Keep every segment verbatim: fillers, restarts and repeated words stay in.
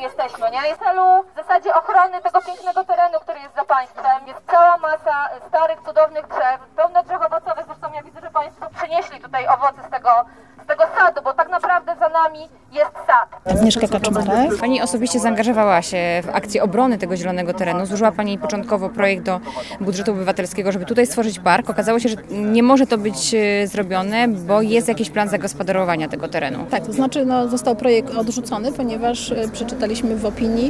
jesteśmy, nie? Jest w celu w zasadzie ochrony tego pięknego terenu, który jest za państwem. Jest cała masa starych, cudownych drzew, pełno drzew owocowych. Zresztą ja widzę, że państwo przynieśli tutaj owoce z tego, z tego sadu, bo tak naprawdę za nami jest sad. Agnieszka Kaczmarek. Pani osobiście zaangażowała się w akcję obrony tego zielonego terenu. Złożyła Pani początkowo projekt do budżetu obywatelskiego, żeby tutaj stworzyć park. Okazało się, że nie może to być zrobione, bo jest jakiś plan zagospodarowania tego terenu. Tak, to znaczy no, został projekt odrzucony, ponieważ przeczytaliśmy w opinii,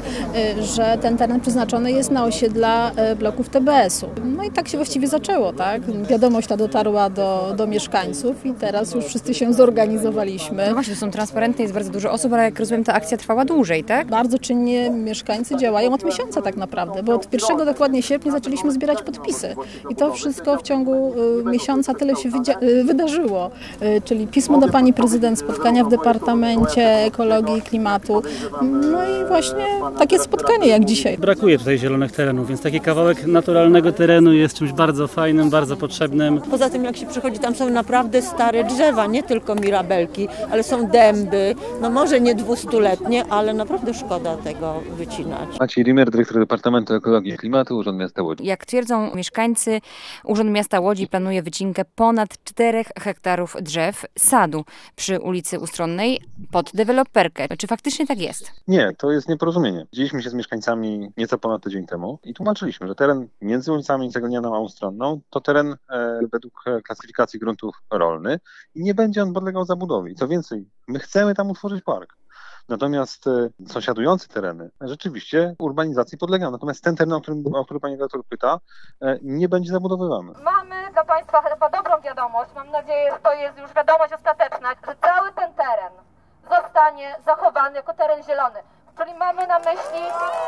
że ten teren przeznaczony jest na osiedla bloków T B S-u. No i tak się właściwie zaczęło, tak? Wiadomość ta dotarła do, do mieszkańców i teraz już wszyscy się zorganizowaliśmy. No właśnie, to są transparentne, jest bardzo dużo osób, ale jak rozumiem, ta akcja trwała dłużej, tak? Bardzo czynnie mieszkańcy działają od miesiąca tak naprawdę, bo od pierwszego dokładnie sierpnia zaczęliśmy zbierać podpisy. I to wszystko w ciągu y, miesiąca tyle się y, wydarzyło. Y, czyli pismo do pani prezydent, spotkania w Departamencie Ekologii i Klimatu. No i właśnie takie spotkanie jak dzisiaj. Brakuje tutaj zielonych terenów, więc taki kawałek naturalnego terenu jest czymś bardzo fajnym, bardzo potrzebnym. Poza tym jak się przychodzi, tam są naprawdę stare drzewa, nie tylko mirabelki, ale są dęby, no może nie dwustuletnie, ale naprawdę szkoda tego wycinać. Maciej Rimer, dyrektor Departamentu Ekologii i Klimatu, Urząd Miasta Łodzi. Jak twierdzą mieszkańcy, Urząd Miasta Łodzi planuje wycinkę ponad czterech hektarów drzew sadu przy ulicy Ustronnej pod deweloperkę. Czy faktycznie tak jest? Nie, to jest nieporozumienie. Widzieliśmy się z mieszkańcami nieco ponad tydzień temu i tłumaczyliśmy, że teren między ulicami Cegonianą a Ustronną to teren e, według klasyfikacji gruntów rolny i nie będzie on podlegał zabudowie. Co więcej, my chcemy tam utworzyć park. Natomiast e, sąsiadujące tereny rzeczywiście urbanizacji podlegają. Natomiast ten teren, o którym, o który pani redaktor pyta, e, nie będzie zabudowywany. Mamy dla państwa chyba dobrą wiadomość, mam nadzieję, że to jest już wiadomość ostateczna, że cały ten teren zostanie zachowany jako teren zielony. Czyli mamy na myśli...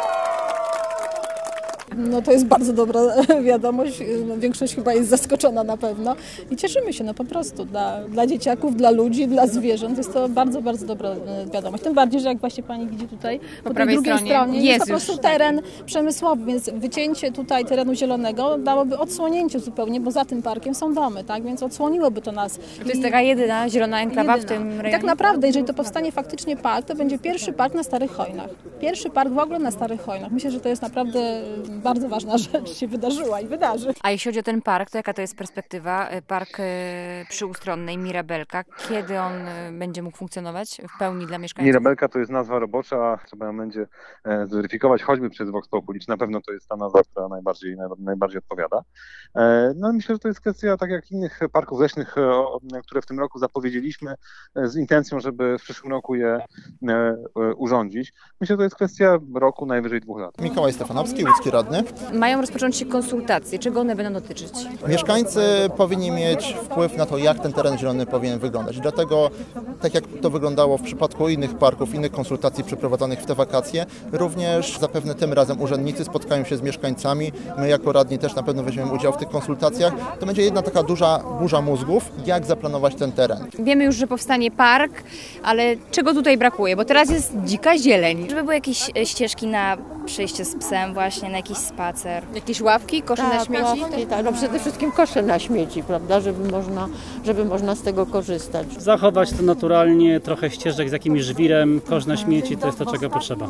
No to jest bardzo dobra wiadomość, no, większość chyba jest zaskoczona na pewno i cieszymy się no po prostu dla, dla dzieciaków, dla ludzi, dla zwierząt jest to bardzo, bardzo dobra wiadomość. Tym bardziej, że jak właśnie pani widzi tutaj po, po tej drugiej stronie, stronie jest, jest po prostu teren przemysłowy, więc wycięcie tutaj terenu zielonego dałoby odsłonięcie zupełnie, bo za tym parkiem są domy, tak, więc odsłoniłoby to nas. To jest taka jedyna zielona enklawa jedyna. w tym rejonie? I tak naprawdę, jeżeli to powstanie faktycznie park, to będzie pierwszy park na Starych Chojnach. Pierwszy park w ogóle na Starych Chojnach. Myślę, że to jest naprawdę bardzo ważna rzecz się wydarzyła i wydarzy. A jeśli chodzi o ten park, to jaka to jest perspektywa? Park przy Ustronnej, Mirabelka. Kiedy on będzie mógł funkcjonować w pełni dla mieszkańców? Mirabelka to jest nazwa robocza, trzeba ją będzie zweryfikować choćby przez Vox Populi, czy na pewno to jest ta nazwa, która najbardziej, najbardziej odpowiada. No myślę, że to jest kwestia tak jak innych parków leśnych, które w tym roku zapowiedzieliśmy z intencją, żeby w przyszłym roku je urządzić. Myślę, że to jest kwestia roku, najwyżej dwóch lat. Mikołaj Stefanowski, łódzki radny. Mają rozpocząć się konsultacje. Czego one będą dotyczyć? Mieszkańcy powinni mieć wpływ na to, jak ten teren zielony powinien wyglądać. Dlatego, tak jak to wyglądało w przypadku innych parków, innych konsultacji przeprowadzanych w te wakacje, również zapewne tym razem urzędnicy spotkają się z mieszkańcami. My jako radni też na pewno weźmiemy udział w tych konsultacjach. To będzie jedna taka duża burza mózgów, jak zaplanować ten teren. Wiemy już, że powstanie park, ale czego tutaj brakuje? Bo teraz jest dzika zieleń. Żeby były jakieś ścieżki na przejście z psem właśnie, na jakiś spacer. Jakieś ławki, kosze tak, na śmieci? Ławki, tak, no przede wszystkim kosze na śmieci, prawda, żeby można, żeby można z tego korzystać. Zachować to naturalnie, trochę ścieżek z jakimś żwirem, kosz na śmieci, to jest to, czego potrzeba.